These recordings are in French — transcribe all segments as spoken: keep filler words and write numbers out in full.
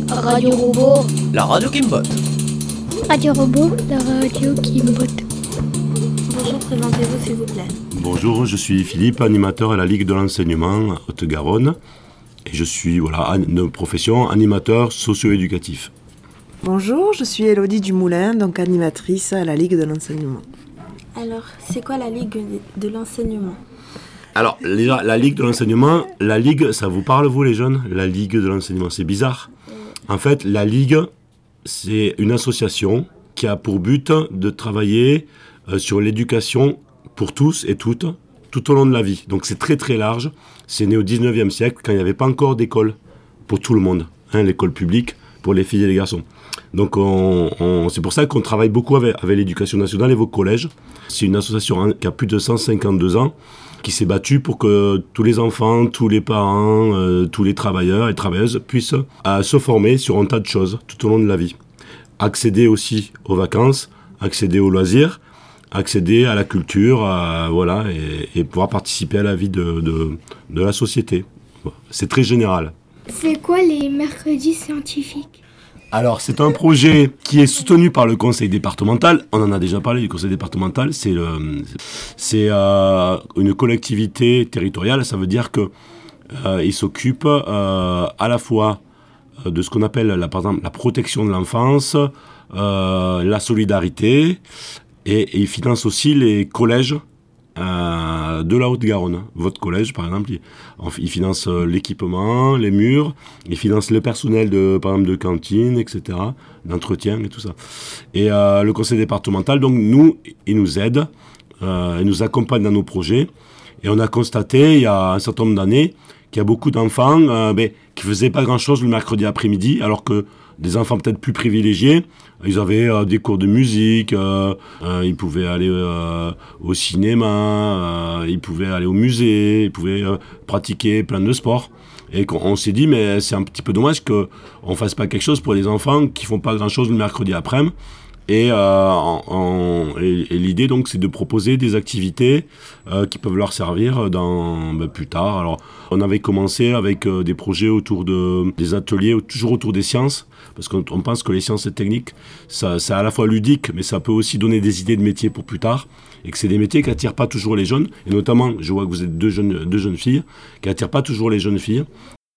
Radio Robot. La radio qui me botte. Radio Robot, la radio qui me botte. Bonjour, présentez-vous s'il vous plaît. Bonjour, je suis Philippe, animateur à la Ligue de l'enseignement Haute-Garonne. Et je suis, voilà, de profession animateur socio-éducatif. Bonjour, je suis Élodie Dumoulin, donc animatrice à la Ligue de l'enseignement. Alors, c'est quoi la Ligue de l'enseignement ? Alors, déjà, la Ligue de l'enseignement, la Ligue, ça vous parle, vous les jeunes ? La Ligue de l'enseignement, c'est bizarre. En fait, la Ligue, c'est une association qui a pour but de travailler euh, sur l'éducation pour tous et toutes, tout au long de la vie. Donc c'est très très large. C'est né au dix-neuvième siècle, quand il n'y avait pas encore d'école pour tout le monde, hein, l'école publique pour les filles et les garçons. Donc on, on, c'est pour ça qu'on travaille beaucoup avec, avec l'éducation nationale et vos collèges. C'est une association qui a plus de cent cinquante-deux ans, qui s'est battue pour que tous les enfants, tous les parents, euh, tous les travailleurs et travailleuses puissent euh, se former sur un tas de choses tout au long de la vie. Accéder aussi aux vacances, accéder aux loisirs, accéder à la culture, à, voilà, et, et pouvoir participer à la vie de, de, de la société. C'est très général. C'est quoi les mercredis scientifiques ? Alors, c'est un projet qui est soutenu par le conseil départemental. On en a déjà parlé du conseil départemental. C'est, le, c'est euh, une collectivité territoriale. Ça veut dire qu'il euh, s'occupe euh, à la fois de ce qu'on appelle, la, par exemple, la protection de l'enfance, euh, la solidarité, et, et il finance aussi les collèges Euh, de la Haute-Garonne. Votre collège, par exemple, il, il finance l'équipement, les murs, il finance le personnel, de, par exemple, de cantine, et cetera, d'entretien et tout ça. Et euh, le conseil départemental, donc, nous, il nous aide, euh, il nous accompagne dans nos projets. Et on a constaté, il y a un certain nombre d'années, qu'il y a beaucoup d'enfants euh, ben, qui ne faisaient pas grand-chose le mercredi après-midi, alors que des enfants peut-être plus privilégiés, ils avaient euh, des cours de musique, euh, euh, ils pouvaient aller euh, au cinéma, euh, ils pouvaient aller au musée, ils pouvaient euh, pratiquer plein de sports. Et on, on s'est dit, mais c'est un petit peu dommage qu'on ne fasse pas quelque chose pour les enfants qui ne font pas grand-chose le mercredi après-midi. Et, euh, en, en, et, et l'idée, donc, c'est de proposer des activités euh, qui peuvent leur servir dans, ben, plus tard. Alors, on avait commencé avec euh, des projets autour de, des ateliers, toujours autour des sciences, parce qu'on on pense que les sciences et techniques, ça, c'est à la fois ludique, mais ça peut aussi donner des idées de métiers pour plus tard, et que c'est des métiers qui n'attirent pas toujours les jeunes, et notamment, je vois que vous êtes deux jeunes, deux jeunes filles, qui n'attirent pas toujours les jeunes filles.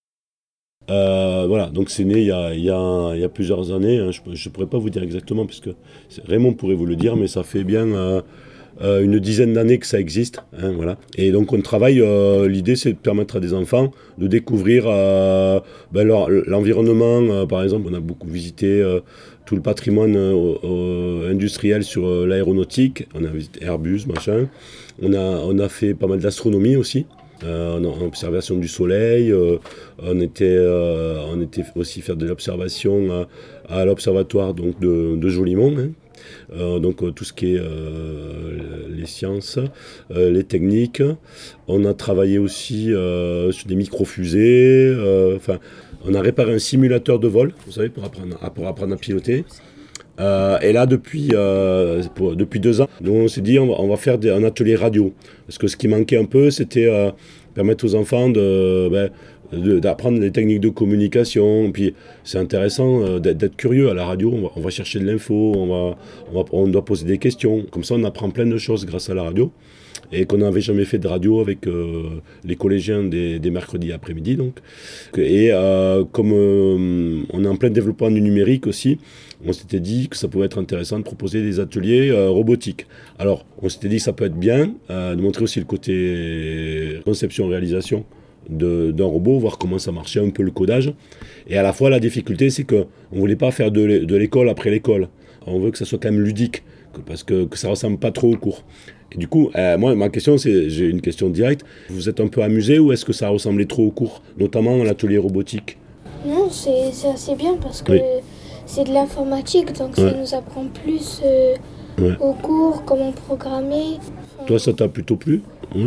Euh, voilà, donc c'est né il y a, il y a, il y a plusieurs années, hein, je ne pourrais pas vous dire exactement, puisque Raymond pourrait vous le dire, mais ça fait bien euh, euh, une dizaine d'années que ça existe. Hein, voilà. Et donc on travaille, euh, l'idée c'est de permettre à des enfants de découvrir euh, ben leur, l'environnement, euh, par exemple on a beaucoup visité euh, tout le patrimoine euh, euh, industriel sur euh, l'aéronautique, on a visité Airbus, machin, on a, on a fait pas mal d'astronomie aussi. Euh, en observation du soleil, euh, on, était, euh, on était aussi faire de l'observation euh, à l'observatoire donc, de, de Jolimont, hein. euh, donc euh, tout ce qui est euh, les sciences, euh, les techniques. On a travaillé aussi euh, sur des micro-fusées, euh, enfin, on a réparé un simulateur de vol, vous savez, pour apprendre à, pour apprendre à piloter. Euh, et là, depuis, euh, pour, depuis deux ans, nous, on s'est dit on va, on va faire des, un atelier radio. Parce que ce qui manquait un peu, c'était euh, permettre aux enfants de, ben, de, d'apprendre les techniques de communication. Puis c'est intéressant euh, d'être, d'être curieux à la radio. On va, on va chercher de l'info, on, va, on, va, on doit poser des questions. Comme ça, on apprend plein de choses grâce à la radio. Et qu'on n'avait jamais fait de radio avec euh, les collégiens des, des mercredis après-midi. Donc. Et euh, comme euh, on est en plein développement du numérique aussi, on s'était dit que ça pouvait être intéressant de proposer des ateliers euh, robotiques. Alors, on s'était dit que ça peut être bien euh, de montrer aussi le côté conception-réalisation de, d'un robot, voir comment ça marchait, un peu le codage. Et à la fois, la difficulté, c'est qu'on ne voulait pas faire de, de l'école après l'école. On veut que ça soit quand même ludique, parce que, que ça ne ressemble pas trop au cours. Et du coup, euh, moi, ma question, c'est, j'ai une question directe. Vous vous êtes un peu amusé ou est-ce que ça ressemblait trop au cours, notamment à l'atelier robotique ? Non, c'est, c'est assez bien parce que oui. c'est de l'informatique, donc ouais. Ça nous apprend plus euh, ouais. au cours, comment programmer. Enfin... Toi, ça t'a plutôt plu ? Oui.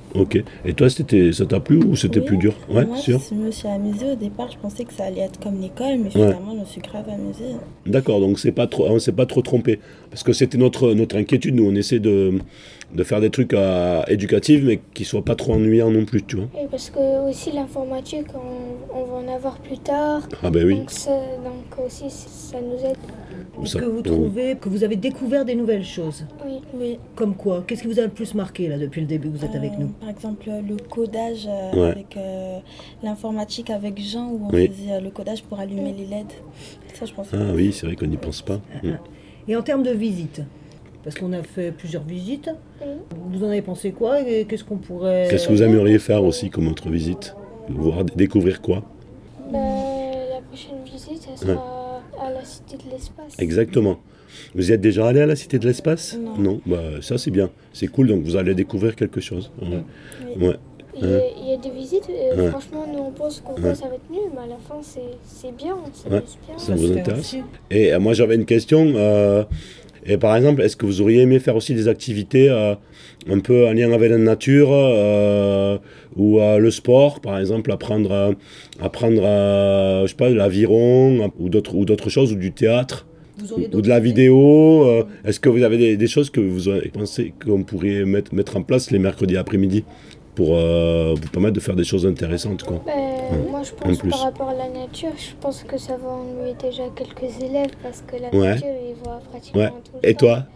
Ok. Et toi, c'était, ça t'a plu ou c'était Oui. plus dur? Ouais, Moi, sûr. je me suis amusée au départ. Je pensais que ça allait être comme l'école, mais finalement, je me suis grave amusée. D'accord, donc c'est pas trop, on s'est pas trop trompé. Parce que c'était notre, notre inquiétude. Nous, on essaie de, de faire des trucs euh, éducatifs, mais qui soient pas trop ennuyants non plus, tu vois. Et parce que aussi l'informatique, on, on va en avoir plus tard. Ah ben oui. Donc, ça, donc aussi, ça nous aide. Est-ce Ça- que vous trouvez que vous avez découvert des nouvelles choses? Oui. Oui. Comme quoi? Qu'est-ce qui vous a le plus marqué là depuis le début que vous êtes avec Euh, nous? Par exemple, le codage euh, Ouais. avec euh, l'informatique avec Jean, où on Oui. faisait euh, le codage pour allumer les L E D. Ça, je pense. Ah oui, c'est vrai qu'on n'y pense pas. Mm. Et en termes de visites, parce qu'on a fait plusieurs visites, Oui. vous en avez pensé quoi et qu'est-ce qu'on pourrait... Qu'est-ce que vous aimeriez faire aussi comme autre visite? Voir, découvrir quoi? Bah, la prochaine visite, ça sera à la Cité de l'Espace. Exactement. Vous y êtes déjà allé à la Cité de l'Espace? Non. Bah, ça c'est bien. C'est cool, donc vous allez découvrir quelque chose. Ouais. Oui. Ouais. Il y, a, il y a des visites, et Ouais. franchement, nous on pense qu'en Ouais. quoi ça va être nul, mais à la fin, c'est, c'est bien, c'est Ouais. bien. Ça Ça vous se fait intéresse? aussi. Et euh, moi j'avais une question. euh, et par exemple, est-ce que vous auriez aimé faire aussi des activités euh, un peu en lien avec la nature euh, ou euh, le sport, par exemple, apprendre, euh, apprendre euh, je sais pas, l'aviron euh, ou d'autres ou d'autres choses, ou du théâtre Vous auriez ou d'autres de la idées? vidéo. euh, Est-ce que vous avez des, des choses que vous avez pensé qu'on pourrait mettre, mettre en place les mercredis après-midi pour euh, vous permettre de faire des choses intéressantes, quoi? Bah, moi, je En pense plus. par rapport à la nature, je pense que ça va ennuyer déjà quelques élèves parce que la Ouais. nature, ils voient pratiquement Ouais. tout le Et temps. toi?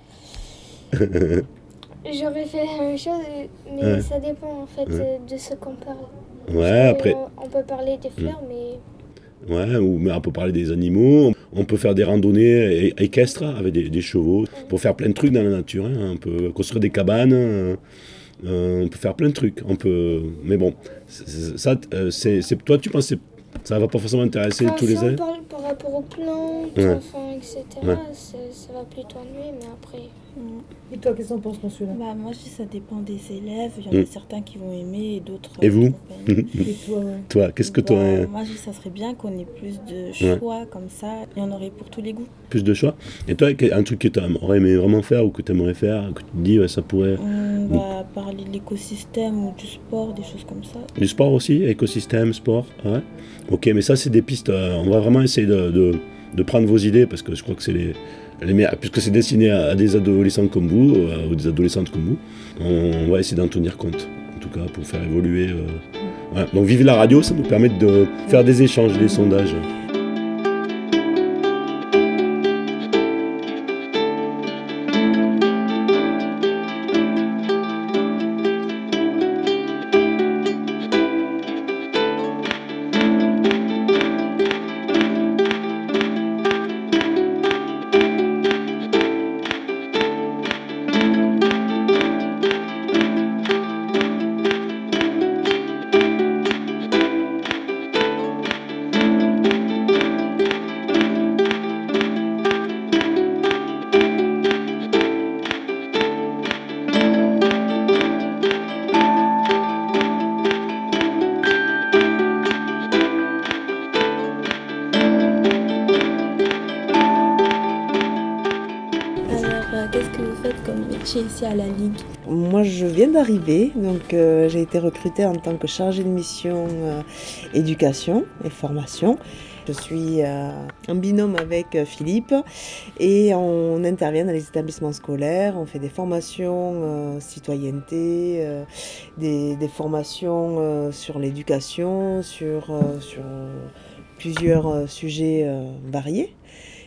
J'aurais fait la même chose, mais Ouais. ça dépend en fait Ouais. de ce qu'on parle. Ouais, Parce que après. On, on peut parler des fleurs, mais Ouais, ou mais on peut parler des animaux, on peut faire des randonnées é- équestres avec des, des chevaux, pour faire plein de trucs dans la nature, hein. On peut construire des cabanes, euh, euh, on peut faire plein de trucs, on peut... Mais bon, c'est- c'est- ça, euh, c'est, c'est- toi tu penses que c'est- ça va pas forcément intéresser enfin, tous les si on élèves? parle par rapport aux plantes, Ouais. enfin, et cetera, Ouais. ça, ça va plutôt ennuyer, mais après... Et toi, qu'est-ce que t'en penses, Consuela? Bah, moi, je dis ça dépend des élèves. Il y en a Mm. certains qui vont aimer et d'autres. Et euh, vous? qui vont pas aimer. Et toi? Toi, qu'est-ce que tu Bah, aurais moi, je dis ça serait bien qu'on ait plus de Ouais. choix comme ça. Il y en aurait pour tous les goûts. plus de choix? Et toi, un truc que tu aurais aimé vraiment faire ou que tu aimerais faire, que tu te dis, ouais, ça pourrait... On va parler de l'écosystème ou du sport, des choses comme ça. Du sport aussi, écosystème, sport, ouais. Ok, mais ça c'est des pistes, euh, on va vraiment essayer de, de, de prendre vos idées, parce que je crois que c'est les, les meilleurs, puisque c'est destiné à, à des adolescents comme vous, euh, ou des adolescentes comme vous, on, on va essayer d'en tenir compte, en tout cas pour faire évoluer. Euh, voilà. Donc Vive la radio, ça nous permet de faire des échanges, des sondages. Alors, euh, qu'est-ce que vous faites comme métier ici à la Ligue? Moi, je viens d'arriver, donc euh, j'ai été recrutée en tant que chargée de mission euh, éducation et formation. Je suis euh, en binôme avec euh, Philippe et on intervient dans les établissements scolaires. On fait des formations euh, citoyenneté, euh, des, des formations euh, sur l'éducation, sur, euh, sur plusieurs euh, sujets euh, variés.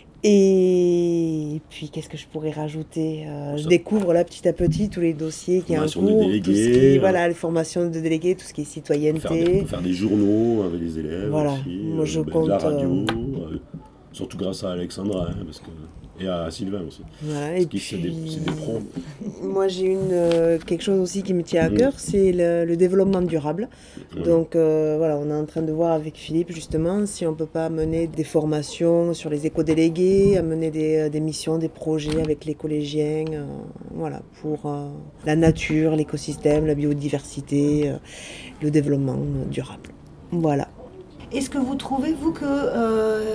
Et puis, qu'est-ce que je pourrais rajouter Euh, Je Ça. découvre là petit à petit tous les dossiers qui ont en Formation de cours, tout délégués, ce qui, euh, voilà, les formations de délégués, tout ce qui est On peut faire des, on citoyenneté. peut faire des journaux avec les élèves Voilà. aussi, Moi, je ben, de compte, la radio, euh, euh, surtout grâce à Alexandra, hein, parce que, et à Sylvain aussi. Voilà, Parce et qu'ils c'est des, puis, c'est des pros. moi j'ai une euh, quelque chose aussi qui me tient à Mm. cœur, c'est le, le développement durable. Ouais. Donc euh, voilà, on est en train de voir avec Philippe justement si on peut pas mener des formations sur les éco-délégués, amener des, des missions, des projets avec les collégiens, euh, voilà, pour euh, la nature, l'écosystème, la biodiversité, euh, le développement euh, durable. Voilà. Est-ce que vous trouvez, vous, que euh,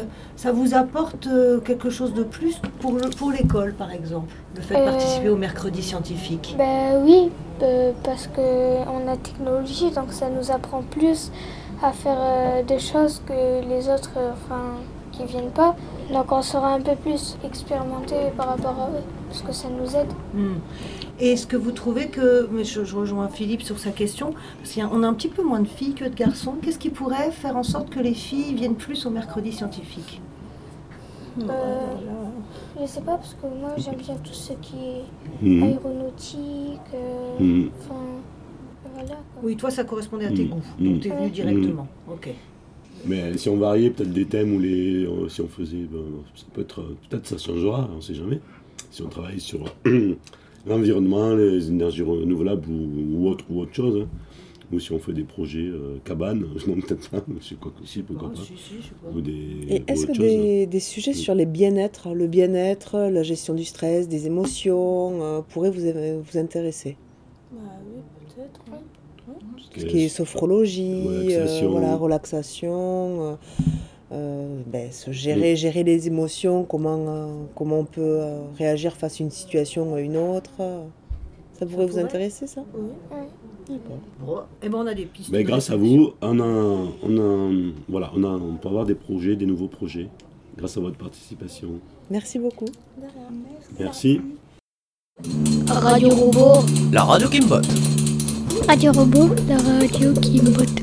Ça vous apporte euh, quelque chose de plus pour, le, pour l'école, par exemple, le fait de Euh, participer au mercredi scientifique? Ben oui, euh, parce qu'on a technologie, donc ça nous apprend plus à faire euh, des choses que les autres, euh, enfin, qui viennent pas. Donc on sera un peu plus expérimenté par rapport à eux, parce que ça nous aide. Hmm. Et est-ce que vous trouvez que, mais je, je rejoins Philippe sur sa question, parce qu'on a un petit peu moins de filles que de garçons, qu'est-ce qui pourrait faire en sorte que les filles viennent plus au mercredi scientifique? Euh, je sais pas, parce que moi j'aime bien tout ce qui est Mhm. aéronautique, euh, Mhm. enfin, voilà. quoi. Oui, toi ça correspondait à tes Hmm. goûts, Hmm. donc tu es venu directement. Ok. Mais si on variait peut-être des thèmes ou les, euh, si on faisait, ben, ça peut être, euh, peut-être ça changera, on ne sait jamais. Si on travaille sur l'environnement, les énergies renouvelables ou, ou, autre, ou autre chose, hein. Ou si on fait des projets euh, cabanes, non peut-être pas, mais c'est quoi que si, pourquoi Oh, pas. si, si, je sais pas. Ou des, Et ou est-ce que autre chose. des, des sujets Oui. sur les bien-être, le bien-être, la gestion du stress, des émotions, euh, pourraient vous, vous intéresser? Bah oui, peut-être. hein. Tout ce qui est sophrologie, Relaxation. euh, voilà, relaxation, euh, euh, ben, se gérer, gérer les émotions, comment, euh, comment on peut euh, réagir face à une situation ou à une autre. euh. Ça pourrait vous pourrait intéresser, ça? Oui. D'accord. Bon, et ben on a des pistes. Mais de grâce à réflexion. vous, on a, on a, voilà, on a, on peut avoir des projets, des nouveaux projets, grâce à votre participation. Merci beaucoup. Merci. Radio Robot. La radio qui me botte. Radio Robot, la radio qui me botte.